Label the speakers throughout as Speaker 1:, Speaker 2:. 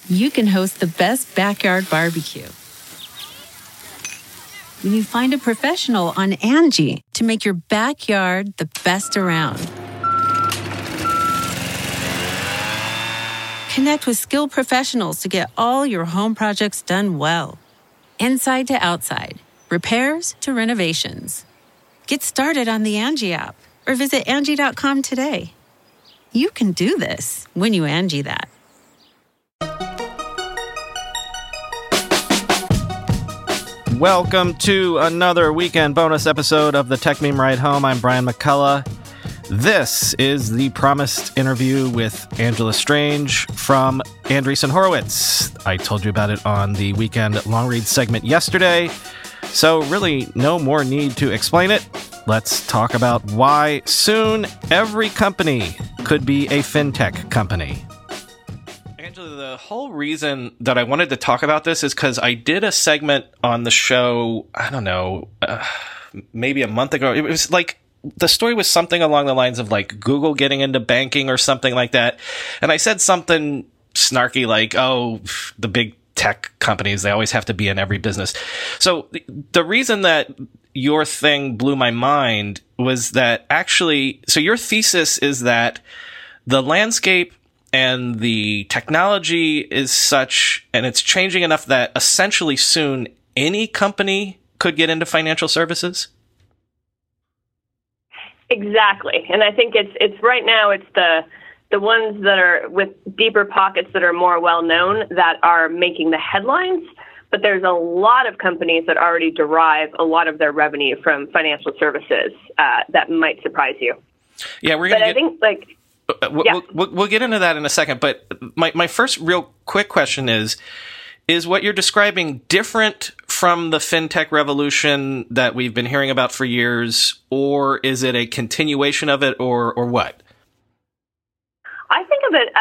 Speaker 1: you can host the best backyard barbecue. When you find a professional on Angie to make your backyard the best around. Connect with skilled professionals to get all your home projects done well. Inside to outside, repairs to renovations. Get started on the Angie app or visit Angie.com today. You can do this when you Angie that.
Speaker 2: Welcome to another weekend bonus episode of the Tech Meme Ride Home. I'm Brian McCullough. This is the promised interview with Angela Strange from Andreessen Horowitz. I told you about it on the weekend long read segment yesterday, so really no more need to explain it. Let's talk about why soon every company could be a fintech company. Angela, the whole reason that I wanted to talk about this is because I did a segment on the show, I don't know, maybe a month ago. It was like, the story was something along the lines of like Google getting into banking or something like that. And I said something snarky like, oh, the big tech companies, they always have to be in every business. So the reason that your thing blew my mind was that actually, so your thesis is that the landscape and the technology is such, and it's changing enough that essentially soon any company could get into financial services?
Speaker 3: Exactly. And I think it's right now, it's the ones that are with deeper pockets that are more well known that are making the headlines. But there's a lot of companies that already derive a lot of their revenue from financial services that might surprise you.
Speaker 2: Yeah, we're going to.
Speaker 3: I think like.
Speaker 2: We'll get into that in a second, but my first real quick question is what you're describing different from the fintech revolution that we've been hearing about for years, or is it a continuation of it, or what?
Speaker 3: I think of it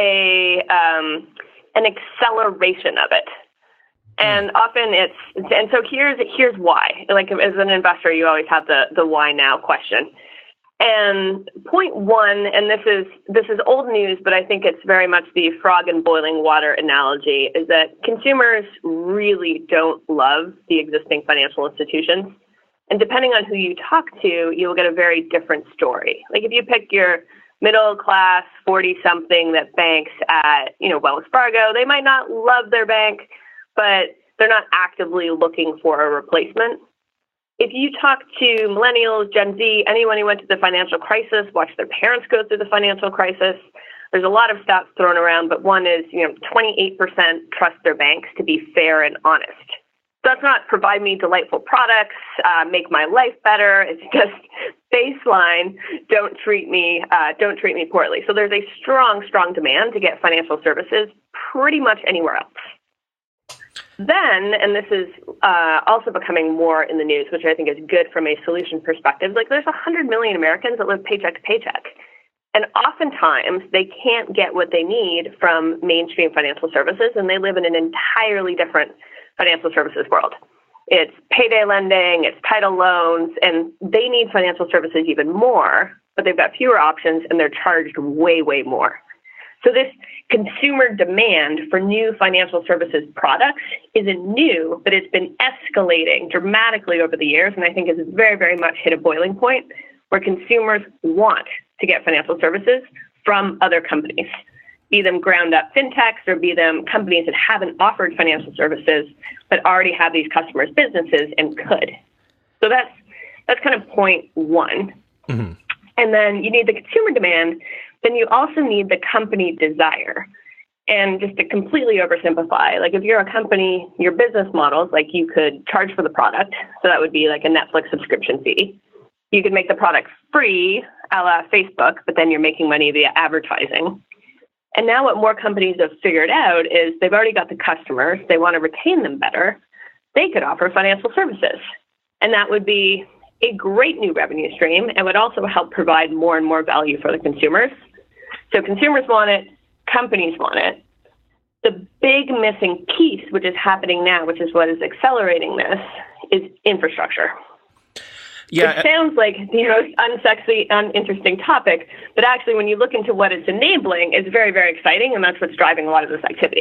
Speaker 3: as an acceleration of it. And often and so here's why. Like as an investor, you always have the why now question. And point one, and this is old news, but I think it's very much the frog in boiling water analogy, is that consumers really don't love the existing financial institutions. And depending on who you talk to, you'll get a very different story. Like if you pick your middle class 40-something that banks at, Wells Fargo, they might not love their bank, but they're not actively looking for a replacement. If you talk to millennials, Gen Z, anyone who went to the financial crisis, watched their parents go through the financial crisis, there's a lot of stats thrown around, but one is, 28% trust their banks to be fair and honest. Does not provide me delightful products, make my life better. It's just baseline. Don't treat me poorly. So there's a strong demand to get financial services pretty much anywhere else. Then, and this is also becoming more in the news, which I think is good from a solution perspective, like there's 100 million Americans that live paycheck to paycheck. And oftentimes they can't get what they need from mainstream financial services, and they live in an entirely different financial services world. It's payday lending, it's title loans, and they need financial services even more, but they've got fewer options and they're charged way, way more. So this consumer demand for new financial services products isn't new, but it's been escalating dramatically over the years, and I think has very, very much hit a boiling point where consumers want to get financial services from other companies, be them ground-up fintechs or be them companies that haven't offered financial services but already have these customers' businesses and could. So that's kind of point one. Mm-hmm. And then you need the consumer demand. Then you also need the company desire. And just to completely oversimplify, like if you're a company, your business models, like you could charge for the product. So that would be like a Netflix subscription fee. You could make the product free, a la Facebook, but then you're making money via advertising. And now what more companies have figured out is they've already got the customers. They want to retain them better. They could offer financial services. And that would be a great new revenue stream and would also help provide more and more value for the consumers. So consumers want it, companies want it. The big missing piece, which is happening now, which is what is accelerating this, is infrastructure. Yeah. It sounds like unsexy, uninteresting topic, but actually when you look into what it's enabling, it's very, very exciting, and that's what's driving a lot of this activity.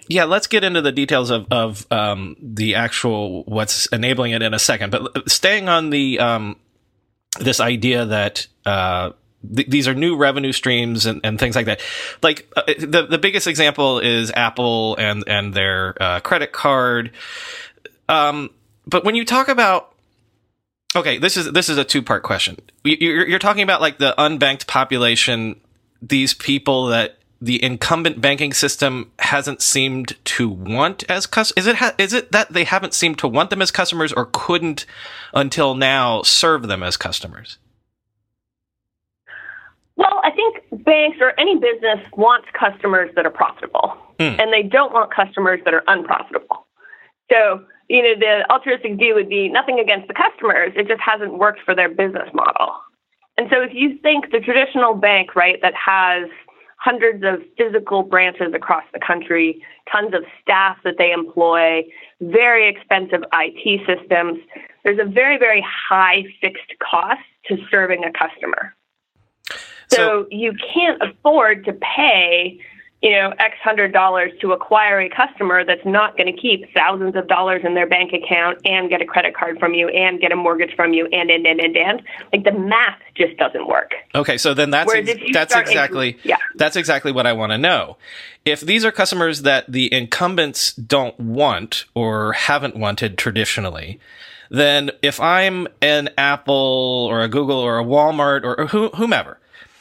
Speaker 2: Yeah, let's get into the details of the actual what's enabling it in a second. But staying on the this idea that these are new revenue streams and things like that. Like the biggest example is Apple and their credit card. But when you talk about, okay, this is a two-part question. You're talking about like the unbanked population, these people that the incumbent banking system hasn't seemed to want as customers. Is it that they haven't seemed to want them as customers or couldn't until now serve them as customers?
Speaker 3: Well, I think banks or any business wants customers that are profitable, and they don't want customers that are unprofitable. So, the altruistic view would be nothing against the customers. It just hasn't worked for their business model. And so if you think the traditional bank, right, that has hundreds of physical branches across the country, tons of staff that they employ, very expensive IT systems, there's a very, very high fixed cost to serving a customer. So you can't afford to pay, X $100 to acquire a customer that's not going to keep thousands of dollars in their bank account and get a credit card from you and get a mortgage from you and. Like the math just doesn't work.
Speaker 2: Okay, so then that's exactly what I want to know. If these are customers that the incumbents don't want or haven't wanted traditionally, then if I'm an Apple or a Google or a Walmart or whomever,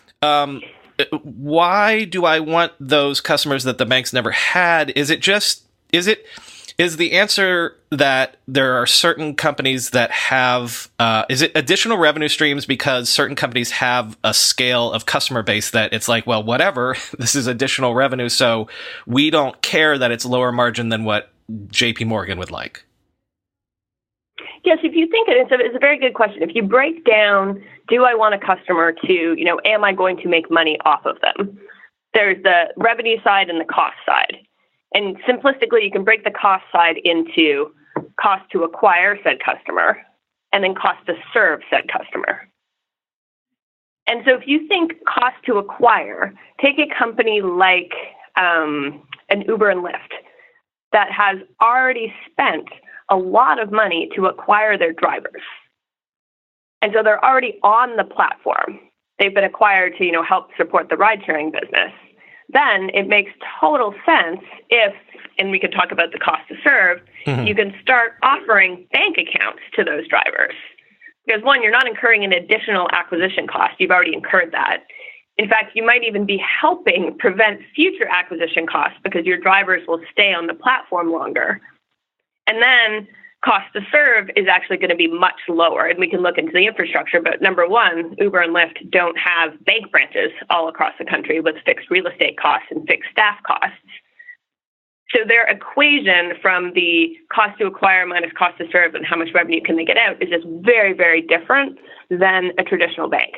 Speaker 2: why do I want those customers that the banks never had? Is the answer that there are certain companies that have, is it additional revenue streams because certain companies have a scale of customer base that it's like, well, whatever, this is additional revenue, so we don't care that it's lower margin than what JP Morgan would like?
Speaker 3: Yes, if you think it's a very good question. If you break down, do I want a customer to, am I going to make money off of them? There's the revenue side and the cost side. And simplistically, you can break the cost side into cost to acquire said customer and then cost to serve said customer. And so if you think cost to acquire, take a company like an Uber and Lyft that has already spent a lot of money to acquire their drivers. And so they're already on the platform. They've been acquired to, help support the ride-sharing business. Then it makes total sense if, and we could talk about the cost to serve, you can start offering bank accounts to those drivers. Because one, you're not incurring an additional acquisition cost. You've already incurred that. In fact, you might even be helping prevent future acquisition costs because your drivers will stay on the platform longer. And then cost to serve is actually going to be much lower. And we can look into the infrastructure. But number one, Uber and Lyft don't have bank branches all across the country with fixed real estate costs and fixed staff costs. So their equation from the cost to acquire minus cost to serve and how much revenue can they get out is just very, very different than a traditional bank.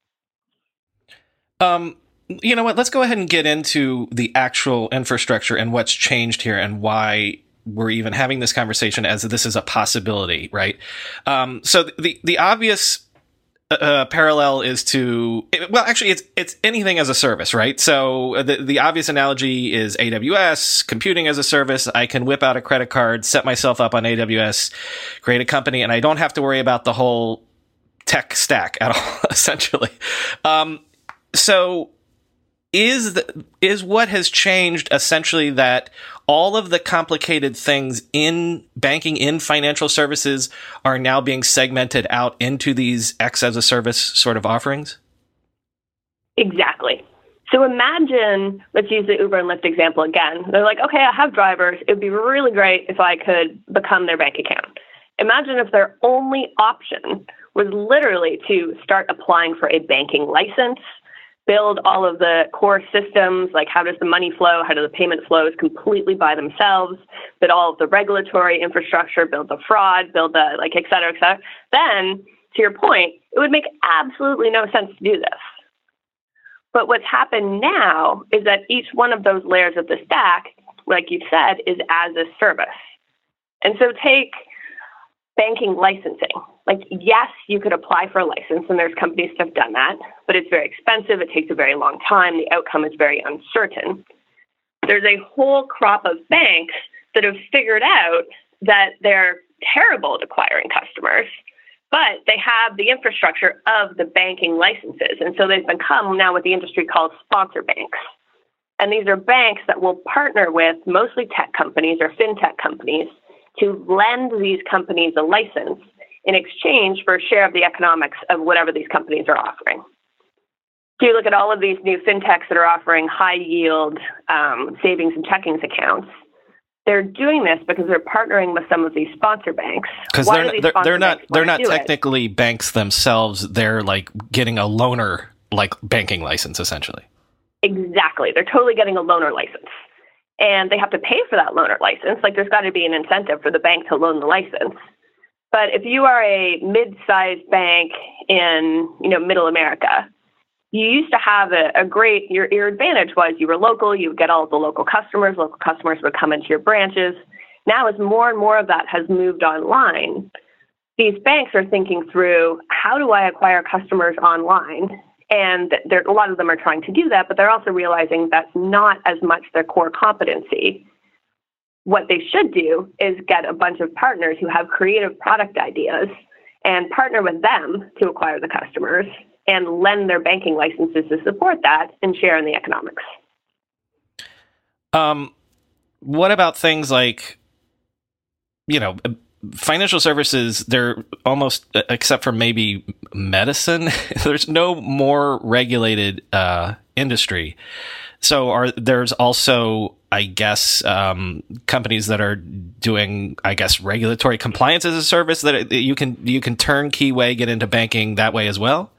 Speaker 2: You know what? Let's go ahead and get into the actual infrastructure and what's changed here and why we're even having this conversation as this is a possibility, right? So the obvious parallel is to, well, actually, it's anything as a service, right? So the obvious analogy is AWS, computing as a service. I can whip out a credit card, set myself up on AWS, create a company, and I don't have to worry about the whole tech stack at all, essentially. So is what has changed essentially that all of the complicated things in banking, in financial services, are now being segmented out into these X as a service sort of offerings?
Speaker 3: Exactly. So imagine, let's use the Uber and Lyft example again. They're like, okay, I have drivers. It would be really great if I could become their bank account. Imagine if their only option was literally to start applying for a banking license, build all of the core systems, like how does the money flow, how do the payment flows completely by themselves, build all of the regulatory infrastructure, build the fraud, build the et cetera, et cetera. Then, to your point, it would make absolutely no sense to do this. But what's happened now is that each one of those layers of the stack, like you said, is as a service. And so take banking licensing. Like, yes, you could apply for a license, and there's companies that have done that, but it's very expensive. It takes a very long time. The outcome is very uncertain. there's a whole crop of banks that have figured out that they're terrible at acquiring customers, but they have the infrastructure of the banking licenses. And so they've become now what the industry calls sponsor banks. And these are banks that will partner with mostly tech companies or fintech companies to lend these companies a license in exchange for a share of the economics of whatever these companies are offering. So you look at all of these new fintechs that are offering high yield savings and checkings accounts. They're doing this because they're partnering with some of these sponsor banks.
Speaker 2: Because they're not technically banks themselves. They're like getting a loaner like banking license essentially.
Speaker 3: Exactly. They're totally getting a loaner license. And they have to pay for that loaner license. Like there's got to be an incentive for the bank to loan the license. But if you are a mid-sized bank in, middle America, you used to have a great, your advantage was you were local, you would get all of the local customers would come into your branches. Now as more and more of that has moved online, these banks are thinking through, how do I acquire customers online? And a lot of them are trying to do that, but they're also realizing that's not as much their core competency. What they should do is get a bunch of partners who have creative product ideas and partner with them to acquire the customers and lend their banking licenses to support that and share in the economics.
Speaker 2: What about things like, financial services? They're almost, except for maybe medicine, there's no more regulated industry. So there's also, I guess, companies that are doing, regulatory compliance as a service that you can turnkey way get into banking that way as well?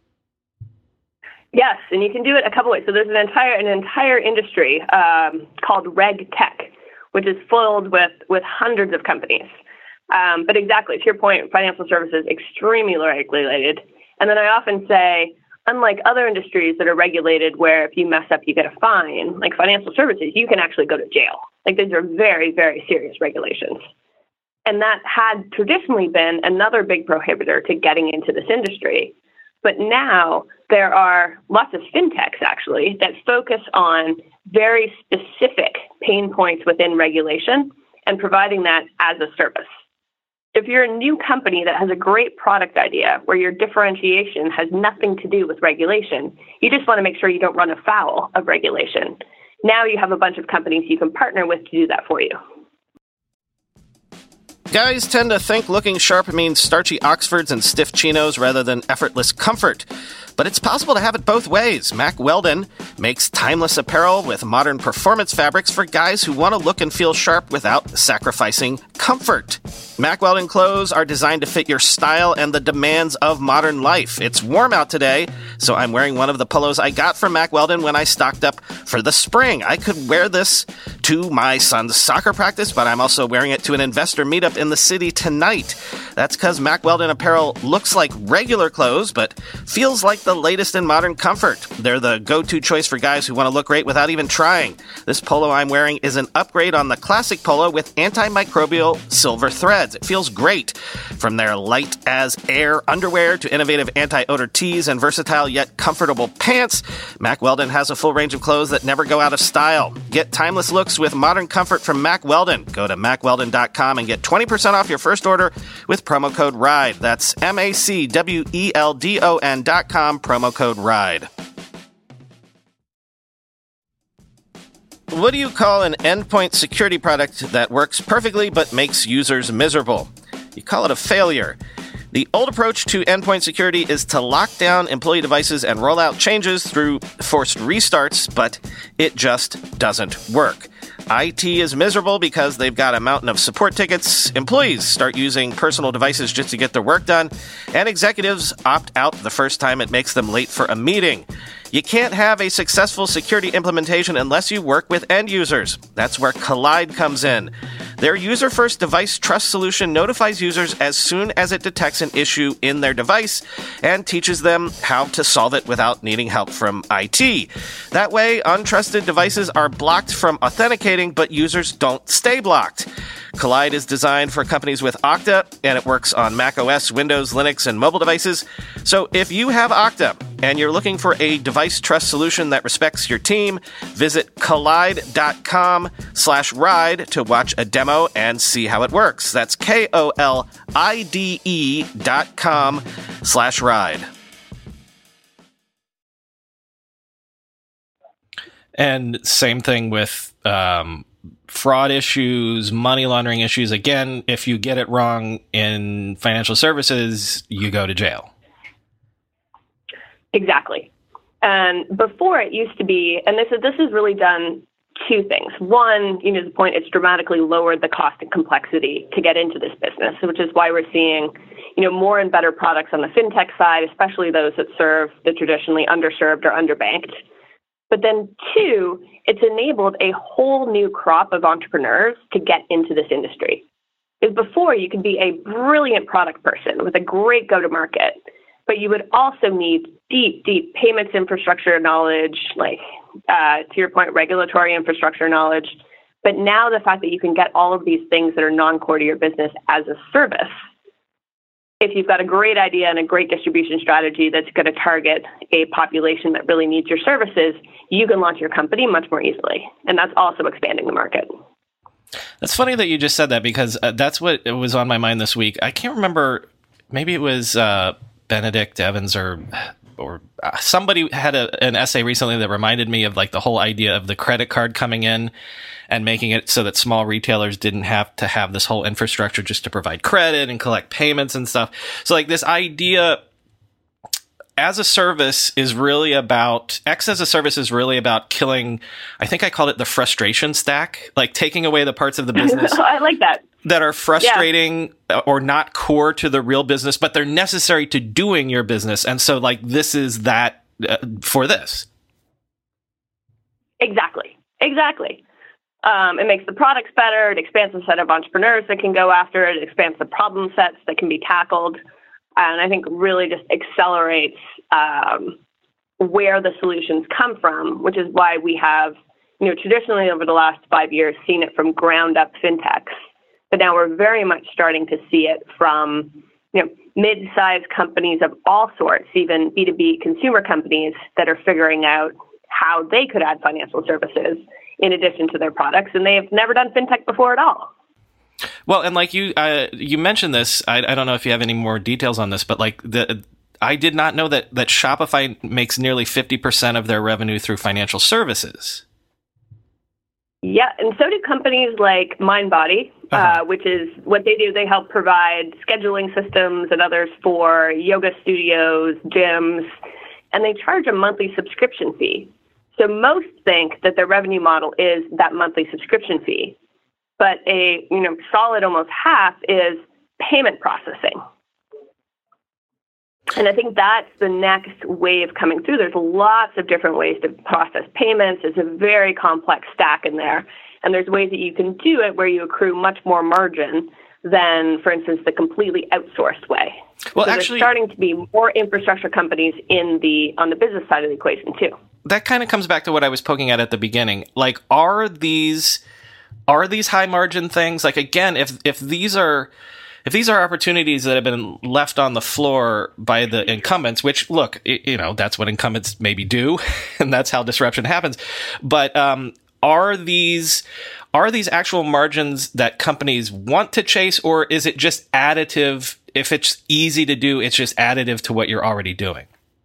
Speaker 3: Yes, and you can do it a couple ways. So there's an entire industry called Reg Tech, which is filled with hundreds of companies. But exactly, to your point, financial services, extremely regulated. And then I often say, unlike other industries that are regulated where if you mess up, you get a fine, like financial services, you can actually go to jail. Like these are very, very serious regulations. And that had traditionally been another big prohibitor to getting into this industry. But now there are lots of fintechs, actually, that focus on very specific pain points within regulation and providing that as a service. If you're a new company that has a great product idea where your differentiation has nothing to do with regulation, you just want to make sure you don't run afoul of regulation. Now you have a bunch of companies you can partner with to do that for you.
Speaker 2: Guys tend to think looking sharp means starchy Oxfords and stiff chinos rather than effortless comfort. But it's possible to have it both ways. Mack Weldon makes timeless apparel with modern performance fabrics for guys who want to look and feel sharp without sacrificing comfort. Mack Weldon clothes are designed to fit your style and the demands of modern life. It's warm out today, so I'm wearing one of the polos I got from Mack Weldon when I stocked up for the spring. I could wear this to my son's soccer practice, but I'm also wearing it to an investor meetup in the city tonight. That's because Mack Weldon apparel looks like regular clothes, but feels like the latest in modern comfort. They're the go-to choice for guys who want to look great without even trying. This polo I'm wearing is an upgrade on the classic polo with antimicrobial silver threads. It feels great. From their light as air underwear to innovative anti-odor tees and versatile yet comfortable pants, Mack Weldon has a full range of clothes that never go out of style. Get timeless looks with modern comfort from Mack Weldon. Go to mackweldon.com and get 20% off your first order with promo code RIDE. That's MACWELDON.com, promo code RIDE. What do you call an endpoint security product that works perfectly but makes users miserable? You call it a failure. The old approach to endpoint security is to lock down employee devices and roll out changes through forced restarts, but it just doesn't work. IT is miserable because they've got a mountain of support tickets, employees start using personal devices just to get their work done, and executives opt out the first time it makes them late for a meeting. You can't have a successful security implementation unless you work with end users. That's where Kolide comes in. Their user-first device trust solution notifies users as soon as it detects an issue in their device and teaches them how to solve it without needing help from IT. That way, untrusted devices are blocked from authenticating, but users don't stay blocked. Kolide is designed for companies with Okta, and it works on macOS, Windows, Linux, and mobile devices. So if you have Okta, and you're looking for a device trust solution that respects your team, visit kolide.com/ride to watch a demo and see how it works. That's KOLIDE.com/ride. And same thing with fraud issues, money laundering issues. Again, if you get it wrong in financial services, you go to jail.
Speaker 3: Exactly. And before it used to be, and this has really done two things. One, the point, it's dramatically lowered the cost and complexity to get into this business, which is why we're seeing, more and better products on the fintech side, especially those that serve the traditionally underserved or underbanked. But then two, it's enabled a whole new crop of entrepreneurs to get into this industry. Because before, you could be a brilliant product person with a great go-to-market, but you would also need deep, deep payments infrastructure knowledge, to your point, regulatory infrastructure knowledge. But now the fact that you can get all of these things that are non-core to your business as a service, if you've got a great idea and a great distribution strategy that's going to target a population that really needs your services, you can launch your company much more easily. And that's also expanding the market.
Speaker 2: That's funny that you just said that, because that's what was on my mind this week. I can't remember, maybe it was Benedict Evans or somebody had an essay recently that reminded me of the whole idea of the credit card coming in and making it so that small retailers didn't have to have this whole infrastructure just to provide credit and collect payments and stuff. So this idea as a service is really about, X as a service is really about killing, I think I called it the frustration stack, taking away the parts of the business.
Speaker 3: I like that.
Speaker 2: That are frustrating or not core to the real business, but they're necessary to doing your business. And so this is that for this.
Speaker 3: Exactly. It makes the products better. It expands the set of entrepreneurs that can go after it. It expands the problem sets that can be tackled. And I think really just accelerates where the solutions come from, which is why we have, traditionally over the last 5 years, seen it from ground up fintechs. But now we're very much starting to see it from, mid-sized companies of all sorts, even B2B consumer companies that are figuring out how they could add financial services in addition to their products. And they've never done fintech before at all.
Speaker 2: Well, and you mentioned this, I don't know if you have any more details on this, but I did not know that Shopify makes nearly 50% of their revenue through financial services.
Speaker 3: Yeah, and so do companies like Mindbody, which is what they do. They help provide scheduling systems and others for yoga studios, gyms, and they charge a monthly subscription fee. So most think that their revenue model is that monthly subscription fee, but a solid almost half is payment processing. And I think that's the next wave coming through. There's lots of different ways to process payments. It's a very complex stack in there. And there's ways that you can do it where you accrue much more margin than, for instance, the completely outsourced way.
Speaker 2: Well,
Speaker 3: so
Speaker 2: actually,
Speaker 3: there's starting to be more infrastructure companies on the business side of the equation too.
Speaker 2: That kind of comes back to what I was poking at the beginning. Are these high margin things? Again, if these are opportunities that have been left on the floor by the incumbents, which, look, that's what incumbents maybe do, and that's how disruption happens. But are these actual margins that companies want to chase, or is it just additive? If it's easy to do, it's just additive to what you're already doing?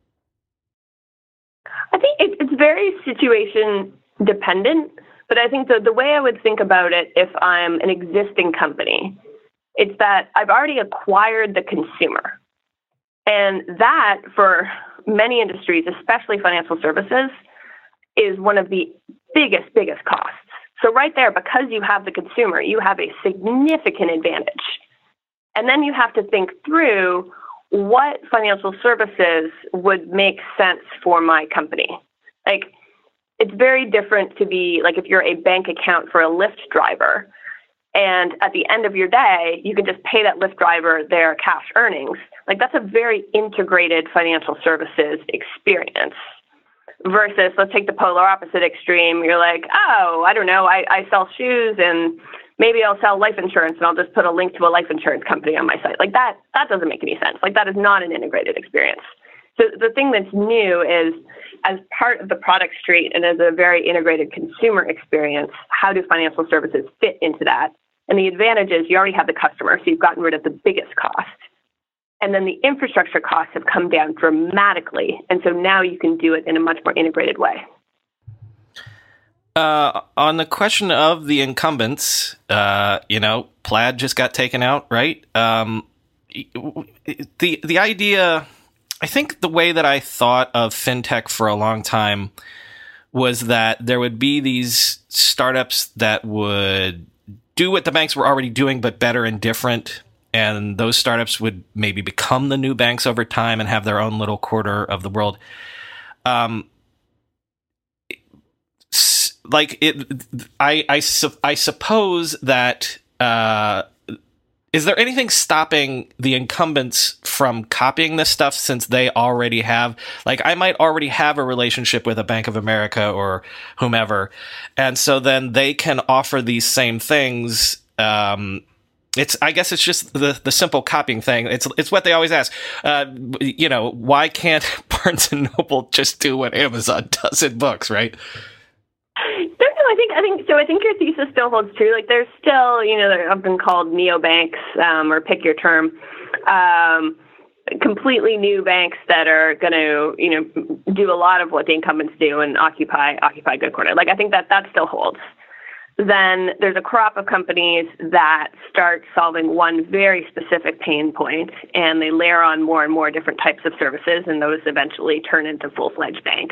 Speaker 3: I think it's very situation dependent, but I think the way I would think about it, if I'm an existing company, it's that I've already acquired the consumer. And that, for many industries, especially financial services, is one of the biggest costs. So right there, because you have the consumer, you have a significant advantage. And then you have to think through what financial services would make sense for my company. It's very different to be, if you're a bank account for a Lyft driver, and at the end of your day, you can just pay that Lyft driver their cash earnings. That's a very integrated financial services experience. Versus, let's take the polar opposite extreme. You're I don't know, I sell shoes and maybe I'll sell life insurance and I'll just put a link to a life insurance company on my site. That doesn't make any sense. That is not an integrated experience. So the thing that's new is, as part of the product street and as a very integrated consumer experience, how do financial services fit into that? And the advantage is you already have the customer, so you've gotten rid of the biggest cost. And then the infrastructure costs have come down dramatically. And so now you can do it in a much more integrated way.
Speaker 2: On the question of the incumbents, Plaid just got taken out, right? The idea, I think the way that I thought of fintech for a long time was that there would be these startups that would do what the banks were already doing, but better and different. And those startups would maybe become the new banks over time and have their own little quarter of the world. I suppose that, is there anything stopping the incumbents from copying this stuff since they already have, like, I might already have a relationship with a Bank of America or whomever, and so then they can offer these same things. I guess it's just the simple copying thing. It's what they always ask. Why can't Barnes and Noble just do what Amazon does in books, right?
Speaker 3: I think your thesis still holds true. Like, there's still, they're often called neobanks, or pick your term, completely new banks that are going to, do a lot of what the incumbents do and occupy a good corner. Like, I think that still holds. Then there's a crop of companies that start solving one very specific pain point, and they layer on more and more different types of services, and those eventually turn into full-fledged banks.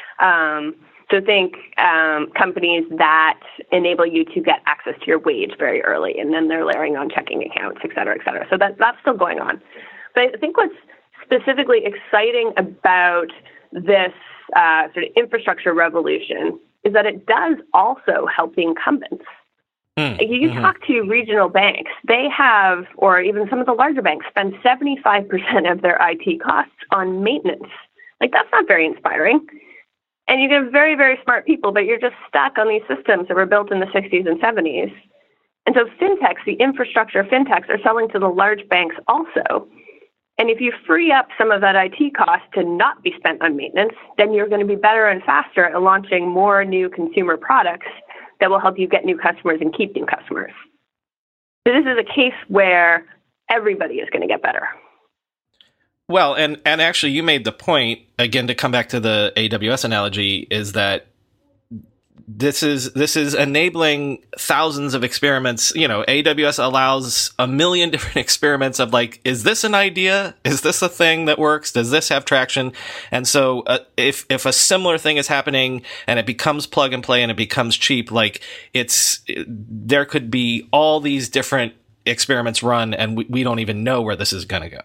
Speaker 3: So think companies that enable you to get access to your wage very early, and then they're layering on checking accounts, et cetera, et cetera. So that's still going on. But I think what's specifically exciting about this sort of infrastructure revolution is that it does also help the incumbents. You talk to regional banks, they have, or even some of the larger banks, spend 75% of their IT costs on maintenance. Like, that's not very inspiring. And you get very, very smart people, but you're just stuck on these systems that were built in the 60s and 70s. And so fintechs, the infrastructure fintechs, are selling to the large banks also. And if you free up some of that IT cost to not be spent on maintenance, then you're going to be better and faster at launching more new consumer products that will help you get new customers and keep new customers. So this is a case where everybody is going to get better.
Speaker 2: Well, and actually you made the point, again, to come back to the AWS analogy, is that this is enabling thousands of experiments. AWS allows a million different experiments of, like, is this an idea? Is this a thing that works? Does this have traction? And so if a similar thing is happening and it becomes plug and play and it becomes cheap, like, there could be all these different experiments run, and we don't even know where this is going to go.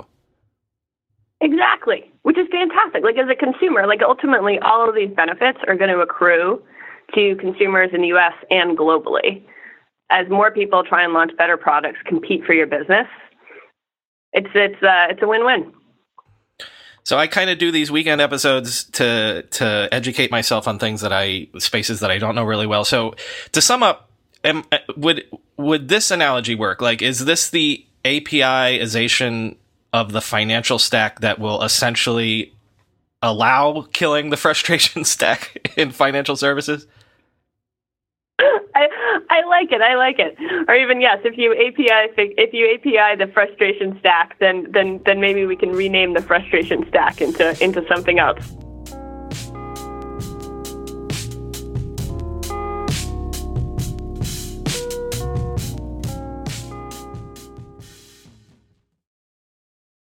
Speaker 3: Exactly, which is fantastic. Like, as a consumer, like, ultimately all of these benefits are going to accrue to consumers in the U.S. and globally. As more people try and launch better products, compete for your business, it's a win-win.
Speaker 2: So I kind of do these weekend episodes to educate myself on spaces that I don't know really well. So to sum up, would this analogy work? Like, is this the API-ization of the financial stack that will essentially allow killing the frustration stack in financial services?
Speaker 3: I like it. Or even, yes, if you API the frustration stack, then maybe we can rename the frustration stack into something else.